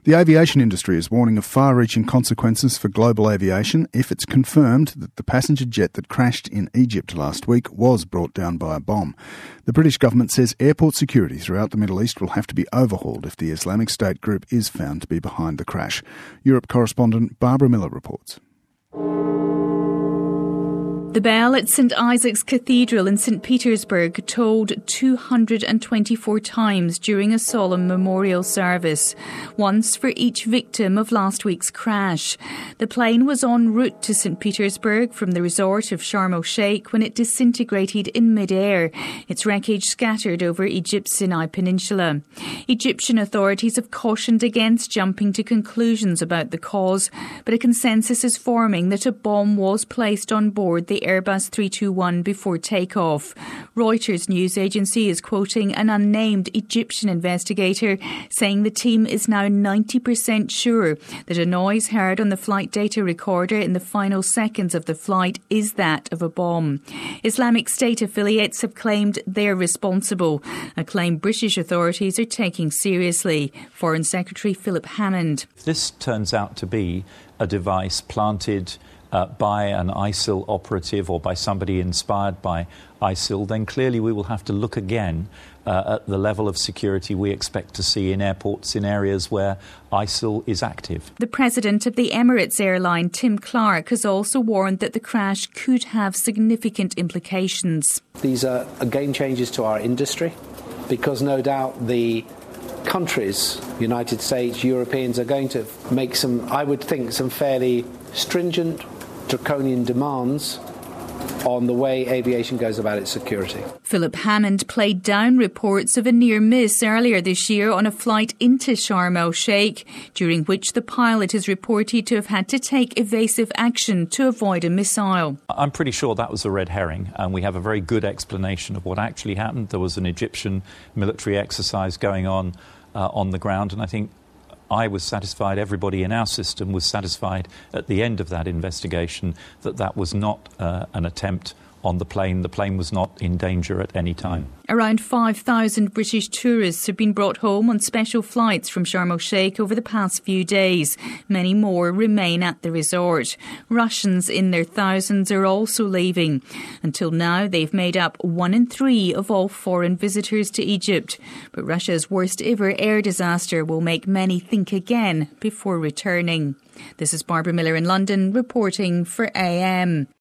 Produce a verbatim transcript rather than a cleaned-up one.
The aviation industry is warning of far-reaching consequences for global aviation if it's confirmed that the passenger jet that crashed in Egypt last week was brought down by a bomb. The British government says airport security throughout the Middle East will have to be overhauled if the Islamic State group is found to be behind the crash. Europe correspondent Barbara Miller reports. The bell at St Isaac's Cathedral in St Petersburg tolled two hundred twenty-four times during a solemn memorial service, once for each victim of last week's crash. The plane was en route to St Petersburg from the resort of Sharm el-Sheikh when it disintegrated in mid-air, its wreckage scattered over Egypt's Sinai Peninsula. Egyptian authorities have cautioned against jumping to conclusions about the cause, but a consensus is forming that a bomb was placed on board the Airbus three twenty-one before takeoff. Reuters news agency is quoting an unnamed Egyptian investigator saying the team is now ninety percent sure that a noise heard on the flight data recorder in the final seconds of the flight is that of a bomb. Islamic State affiliates have claimed they're responsible, a claim British authorities are taking seriously. Foreign Secretary Philip Hammond. If this turns out to be a device planted Uh, by an ISIL operative or by somebody inspired by ISIL, then clearly we will have to look again uh, at the level of security we expect to see in airports in areas where ISIL is active. The president of the Emirates airline, Tim Clark, has also warned that the crash could have significant implications. These are game changers to our industry because no doubt the countries, United States, Europeans, are going to make some, I would think, some fairly stringent, draconian demands on the way aviation goes about its security. Philip Hammond played down reports of a near miss earlier this year on a flight into Sharm el-Sheikh, during which the pilot is reported to have had to take evasive action to avoid a missile. I'm pretty sure that was a red herring, and we have a very good explanation of what actually happened. There was an Egyptian military exercise going on uh, on the ground, and I think I was satisfied, everybody in our system was satisfied at the end of that investigation that that was not uh, an attempt on the plane. The plane was not in danger at any time. Around five thousand British tourists have been brought home on special flights from Sharm el-Sheikh over the past few days. Many more remain at the resort. Russians in their thousands are also leaving. Until now, they've made up one in three of all foreign visitors to Egypt. But Russia's worst ever air disaster will make many think again before returning. This is Barbara Miller in London reporting for A M.